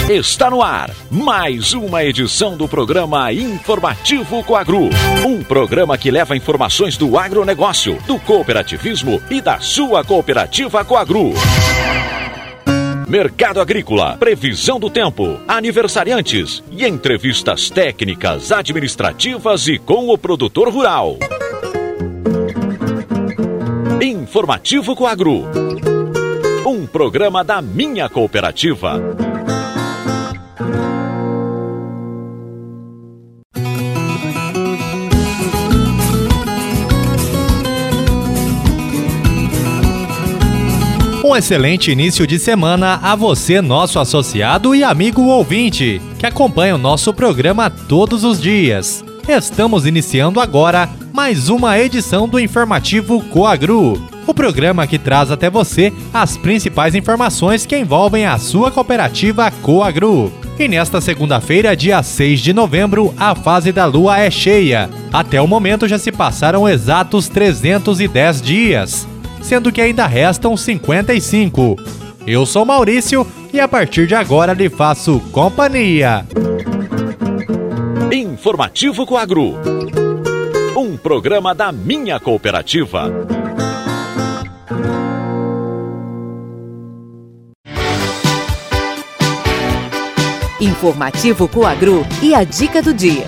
Está no ar mais uma edição do programa Informativo Coagro. Um programa que leva informações do agronegócio, do cooperativismo e da sua cooperativa Coagro. Mercado agrícola, previsão do tempo, aniversariantes e entrevistas técnicas, administrativas e com o produtor rural. Informativo Coagro. Um programa da minha cooperativa. Um excelente início de semana a você, nosso associado e amigo ouvinte, que acompanha o nosso programa todos os dias. Estamos iniciando agora mais uma edição do Informativo Coagro, o programa que traz até você as principais informações que envolvem a sua cooperativa Coagro. E nesta segunda-feira, dia 6 de novembro, a fase da lua é cheia. Até o momento já se passaram exatos 310 dias. Sendo que ainda restam 55. Eu sou Maurício e a partir de agora lhe faço companhia. Informativo Coagro. Um programa da minha cooperativa. Informativo Coagro e a dica do dia.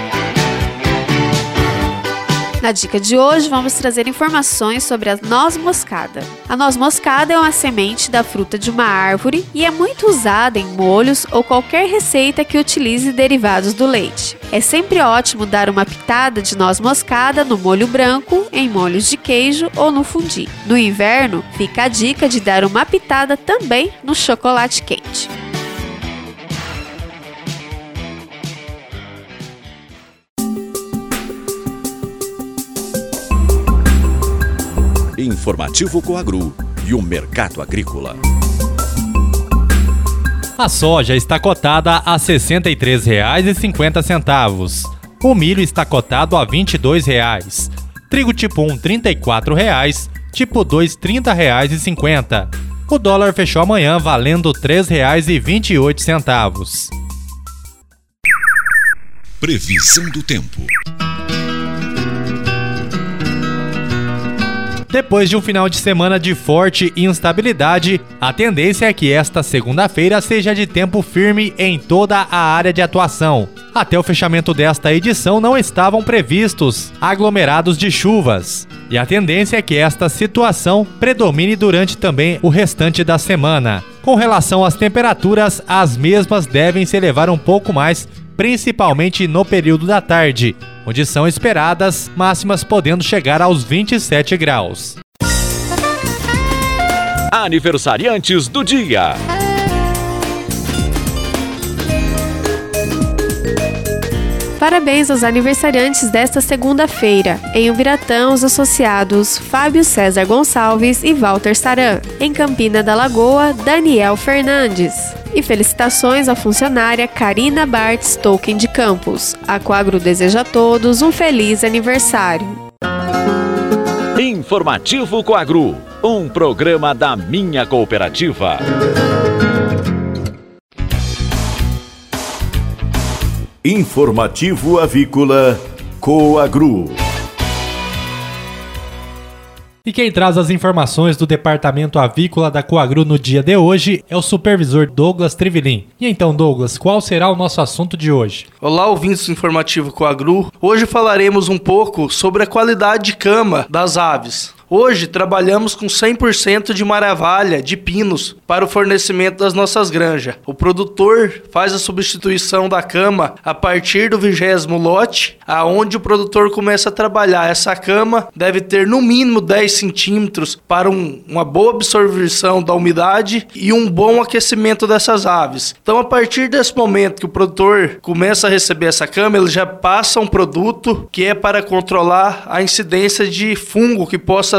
Na dica de hoje, vamos trazer informações sobre a noz moscada. A noz moscada é uma semente da fruta de uma árvore e é muito usada em molhos ou qualquer receita que utilize derivados do leite. É sempre ótimo dar uma pitada de noz moscada no molho branco, em molhos de queijo ou no fondue. No inverno, fica a dica de dar uma pitada também no chocolate quente. Informativo Coagro e o mercado agrícola. A soja está cotada a R$ 63,50. O milho está cotado a R$ 22,00. Trigo tipo 1, R$ 34,00. Tipo 2, R$ 30,50. O dólar fechou amanhã valendo R$ 3,28. Previsão do tempo. Depois de um final de semana de forte instabilidade, a tendência é que esta segunda-feira seja de tempo firme em toda a área de atuação. Até o fechamento desta edição não estavam previstos aglomerados de chuvas. E a tendência é que esta situação predomine durante também o restante da semana. Com relação às temperaturas, as mesmas devem se elevar um pouco mais, principalmente no período da tarde, onde são esperadas máximas podendo chegar aos 27 graus. Aniversariantes do dia. Parabéns aos aniversariantes desta segunda-feira. Em Ubiratã, os associados Fábio César Gonçalves e Walter Saran. Em Campina da Lagoa, Daniel Fernandes. E felicitações à funcionária Karina Bartz Tolkien de Campos. A Coagro deseja a todos um feliz aniversário. Informativo Coagro, um programa da minha cooperativa. Informativo Avícola Coagro. E quem traz as informações do Departamento Avícola da Coagro no dia de hoje é o supervisor Douglas Trivelin. E então, Douglas, qual será o nosso assunto de hoje? Olá, ouvintes do Informativo Coagro. Hoje falaremos um pouco sobre a qualidade de cama das aves. Hoje trabalhamos com 100% de maravalha de pinos para o fornecimento das nossas granjas. O produtor faz a substituição da cama a partir do 20º lote, aonde o produtor começa a trabalhar. Essa cama deve ter no mínimo 10 centímetros para uma boa absorção da umidade e um bom aquecimento dessas aves. Então, a partir desse momento que o produtor começa a receber essa cama, ele já passa um produto que é para controlar a incidência de fungo que possa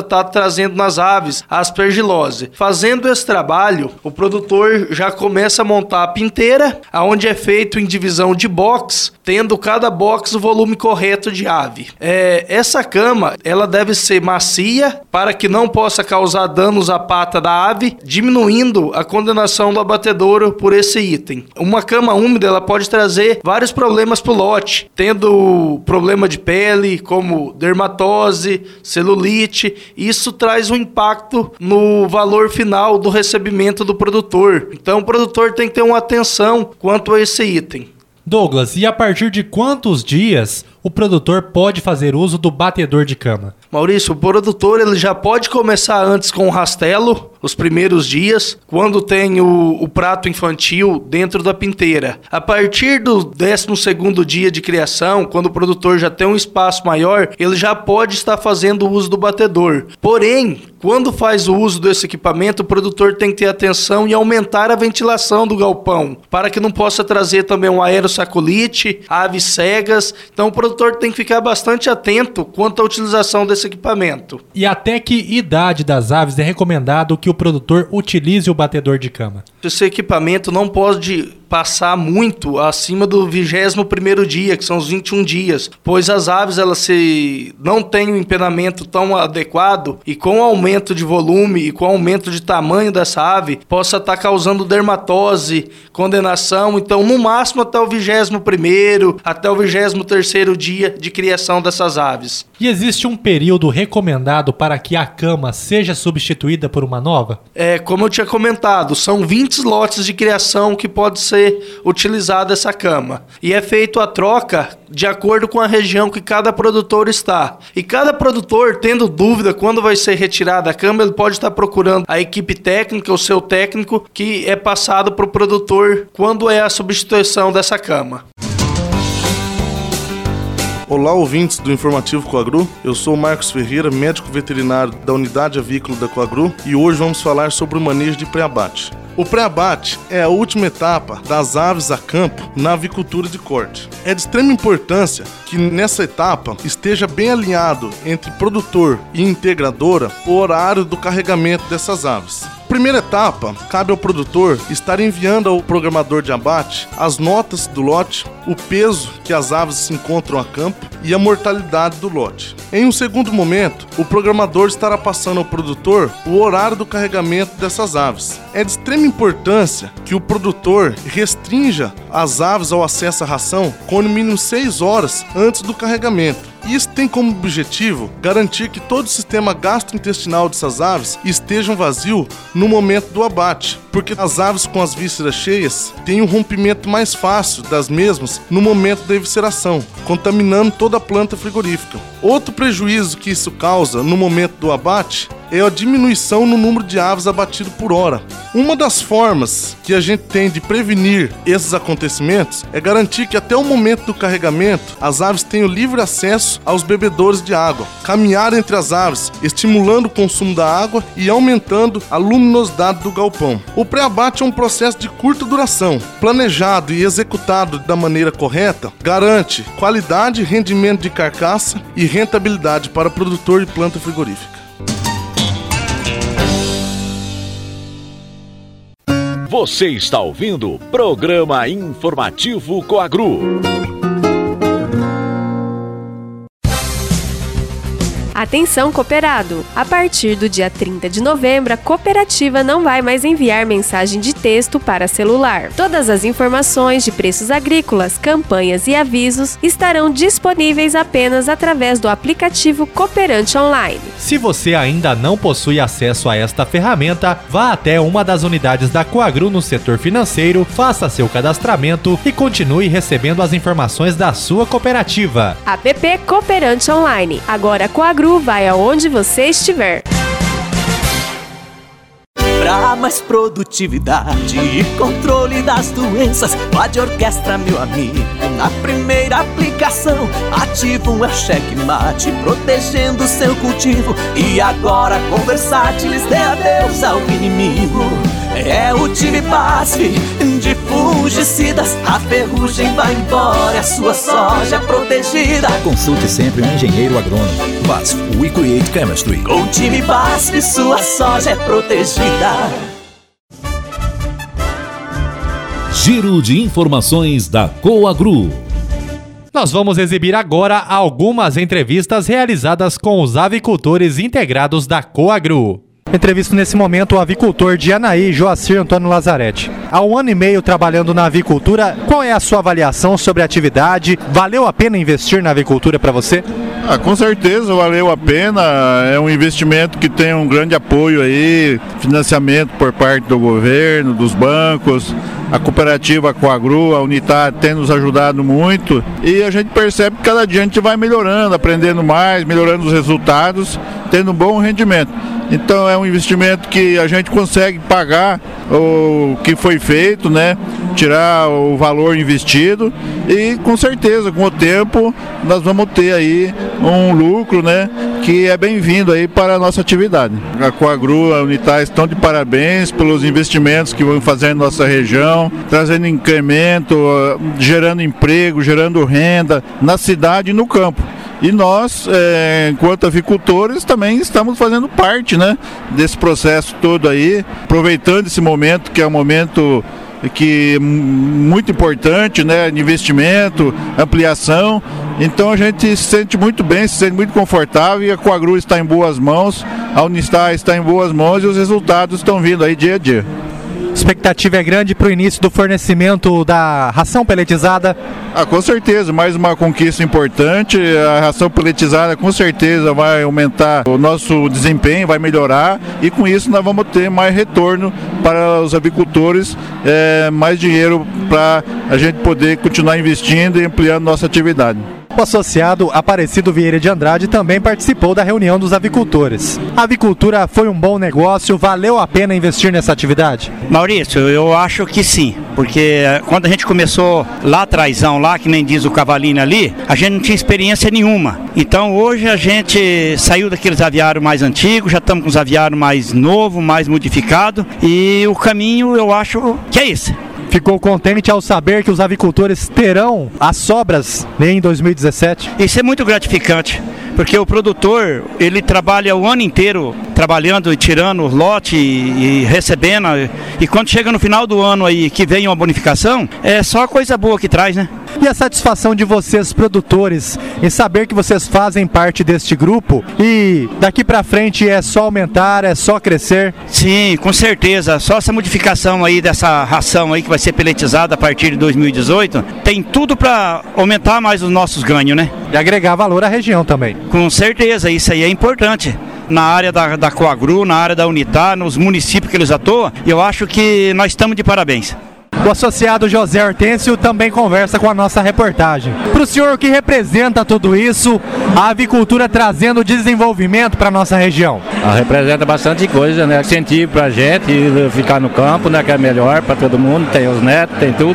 estar trazendo nas aves a aspergilose. Fazendo esse trabalho, o produtor já começa a montar a pinteira, onde é feito em divisão de box, tendo cada box o volume correto de ave. Essa cama, ela deve ser macia para que não possa causar danos à pata da ave, diminuindo a condenação do abatedouro por esse item. Uma cama úmida, ela pode trazer vários problemas para o lote, tendo problema de pele, como dermatose, celulite. Isso traz um impacto no valor final do recebimento do produtor. Então o produtor tem que ter uma atenção quanto a esse item. Douglas, e a partir de quantos dias o produtor pode fazer uso do batedor de cama? Maurício, o produtor ele já pode começar antes com o rastelo, os primeiros dias, quando tem o prato infantil dentro da pinteira. A partir do 12º dia de criação, quando o produtor já tem um espaço maior, ele já pode estar fazendo o uso do batedor. Porém, quando faz o uso desse equipamento, o produtor tem que ter atenção e aumentar a ventilação do galpão, para que não possa trazer também um aerossaculite, aves cegas. Então o produtor tem que ficar bastante atento quanto à utilização desse equipamento. E até que idade das aves é recomendado que o produtor utilize o batedor de cama? Esse equipamento não pode passar muito acima do 21º dia, que são os 21 dias, pois as aves elas não têm um empenamento tão adequado e com o aumento de volume e com o aumento de tamanho dessa ave, possa estar causando dermatose, condenação. Então, no máximo até o 21º, até o 23º dia de criação dessas aves. E existe um período recomendado para que a cama seja substituída por uma nova? Como eu tinha comentado, são 20 lotes de criação que pode ser utilizada essa cama. E é feito a troca de acordo com a região que cada produtor está. E cada produtor, tendo dúvida quando vai ser retirada a cama, ele pode estar procurando a equipe técnica, o seu técnico, que é passado para o produtor quando é a substituição dessa cama. Olá, ouvintes do Informativo Coagru. Eu sou o Marcos Ferreira, médico veterinário da Unidade Avícola da Coagru, e hoje vamos falar sobre o manejo de pré-abate. O pré-abate é a última etapa das aves a campo na avicultura de corte. É de extrema importância que nessa etapa esteja bem alinhado entre produtor e integradora o horário do carregamento dessas aves. Primeira etapa, cabe ao produtor estar enviando ao programador de abate as notas do lote, o peso que as aves se encontram a campo e a mortalidade do lote. Em um segundo momento, o programador estará passando ao produtor o horário do carregamento dessas aves. É de extrema importância que o produtor restrinja as aves ao acesso à ração com no mínimo 6 horas antes do carregamento. Isso tem como objetivo garantir que todo o sistema gastrointestinal dessas aves estejam vazio no momento do abate, porque as aves com as vísceras cheias têm um rompimento mais fácil das mesmas no momento da evisceração, contaminando toda a planta frigorífica. Outro prejuízo que isso causa no momento do abate é a diminuição no número de aves abatido por hora. Uma das formas que a gente tem de prevenir esses acontecimentos é garantir que até o momento do carregamento as aves tenham livre acesso aos bebedouros de água, caminhar entre as aves, estimulando o consumo da água e aumentando a luminosidade do galpão. O pré-abate é um processo de curta duração, planejado e executado da maneira correta, garante qualidade, rendimento de carcaça e rentabilidade para produtor de planta frigorífica. Você está ouvindo o Programa Informativo Coagru. Atenção, cooperado! A partir do dia 30 de novembro, a cooperativa não vai mais enviar mensagem de texto para celular. Todas as informações de preços agrícolas, campanhas e avisos estarão disponíveis apenas através do aplicativo Cooperante Online. Se você ainda não possui acesso a esta ferramenta, vá até uma das unidades da Coagru no setor financeiro, faça seu cadastramento e continue recebendo as informações da sua cooperativa. App Cooperante Online. Agora a Coagru vai aonde você estiver. Pra mais produtividade e controle das doenças, Pode Orquestra, meu amigo, na primeira aplicação. Ativo é o checkmate, protegendo seu cultivo. E agora com Versátilis dê adeus ao inimigo. É o time BASF de fungicidas. A ferrugem vai embora, a sua soja protegida. Consulte sempre um engenheiro agrônomo. BASF, We Create Chemistry. Com o time BASF, sua soja é protegida. Giro de informações da Coagru. Nós vamos exibir agora algumas entrevistas realizadas com os avicultores integrados da Coagru. Entrevisto nesse momento o avicultor de Anaí, Joacir Antônio Lazarete. Há 1 ano e meio trabalhando na avicultura, qual é a sua avaliação sobre a atividade? Valeu a pena investir na avicultura para você? Com certeza valeu a pena, é um investimento que tem um grande apoio aí, financiamento por parte do governo, dos bancos, a cooperativa Coagru, a Unitar tem nos ajudado muito e a gente percebe que cada dia a gente vai melhorando, aprendendo mais, melhorando os resultados, tendo um bom rendimento. Então é um investimento que a gente consegue pagar o que foi feito, né? Tirar o valor investido e com certeza com o tempo nós vamos ter aí um lucro, né? Que é bem-vindo aí para a nossa atividade. A Coagru, a Unitar estão de parabéns pelos investimentos que vão fazer na nossa região, trazendo incremento, gerando emprego, gerando renda na cidade e no campo. E nós, enquanto avicultores, também estamos fazendo parte, né, desse processo todo aí, aproveitando esse momento que é um momento que é muito importante, né, de investimento, ampliação. Então a gente se sente muito bem, se sente muito confortável e a Coagru está em boas mãos, a Unistar está em boas mãos e os resultados estão vindo aí dia a dia. A expectativa é grande para o início do fornecimento da ração peletizada? Com certeza, mais uma conquista importante. A ração peletizada com certeza vai aumentar o nosso desempenho, vai melhorar e com isso nós vamos ter mais retorno para os avicultores, mais dinheiro para a gente poder continuar investindo e ampliando nossa atividade. O associado Aparecido Vieira de Andrade também participou da reunião dos avicultores. A avicultura foi um bom negócio, valeu a pena investir nessa atividade? Maurício, eu acho que sim, porque quando a gente começou lá atrásão, lá que nem diz o cavalinho ali, a gente não tinha experiência nenhuma. Então hoje a gente saiu daqueles aviários mais antigos, já estamos com os aviários mais novos, mais modificados e o caminho eu acho que é esse. Ficou contente ao saber que os avicultores terão as sobras em 2017? Isso é muito gratificante, porque o produtor, ele trabalha o ano inteiro trabalhando e tirando lote e recebendo, e quando chega no final do ano aí que vem uma bonificação, é só coisa boa que traz, né? E a satisfação de vocês, produtores, em saber que vocês fazem parte deste grupo e daqui para frente é só aumentar, é só crescer? Sim, com certeza. Só essa modificação aí dessa ração aí que vai ser peletizada a partir de 2018, tem tudo para aumentar mais os nossos ganhos, né? E agregar valor à região também. Com certeza, isso aí é importante. Na área da Coagru, na área da Unitar, nos municípios que eles atuam, eu acho que nós estamos de parabéns. O associado José Hortêncio também conversa com a nossa reportagem. Para o senhor, o que representa tudo isso, a avicultura trazendo desenvolvimento para a nossa região? Representa bastante coisa, né? Incentivo para a gente ficar no campo, né? Que é melhor para todo mundo, tem os netos, tem tudo.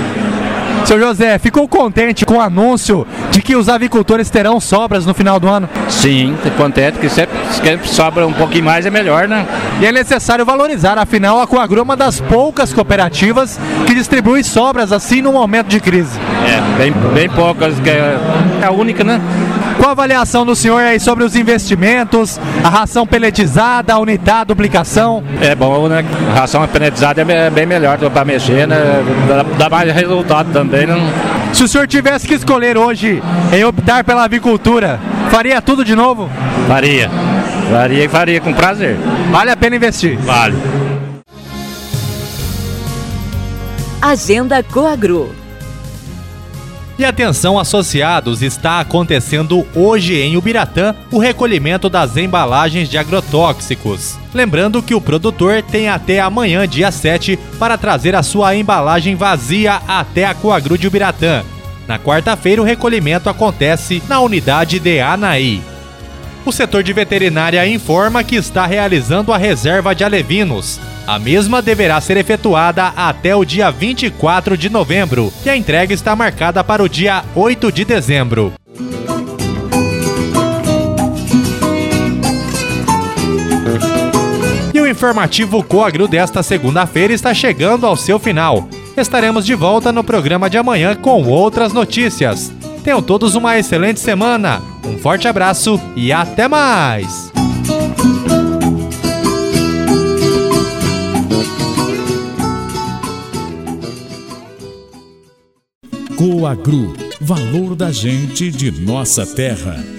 Seu José, ficou contente com o anúncio de que os avicultores terão sobras no final do ano? Sim, contente, que sempre sobra um pouquinho mais é melhor, né? E é necessário valorizar, afinal a Coagru é uma das poucas cooperativas que distribui sobras assim no momento de crise. Bem poucas, que é a única, né? Qual a avaliação do senhor aí sobre os investimentos, a ração peletizada, a Unitar, a duplicação? É bom, né? A ração peletizada é bem melhor para mexer, né? Dá mais resultado também, né? Se o senhor tivesse que escolher hoje em optar pela avicultura, faria tudo de novo? Faria com prazer. Vale a pena investir? Vale. Agenda Coagru. E atenção associados, está acontecendo hoje em Ubiratã o recolhimento das embalagens de agrotóxicos. Lembrando que o produtor tem até amanhã, dia 7, para trazer a sua embalagem vazia até a Coagru de Ubiratã. Na quarta-feira o recolhimento acontece na unidade de Anaí. O setor de veterinária informa que está realizando a reserva de alevinos. A mesma deverá ser efetuada até o dia 24 de novembro e a entrega está marcada para o dia 8 de dezembro. E o o informativo Coagru desta segunda-feira está chegando ao seu final. Estaremos de volta no programa de amanhã com outras notícias. Tenham todos uma excelente semana. Um forte abraço e até mais! Coagru, valor da gente de nossa terra.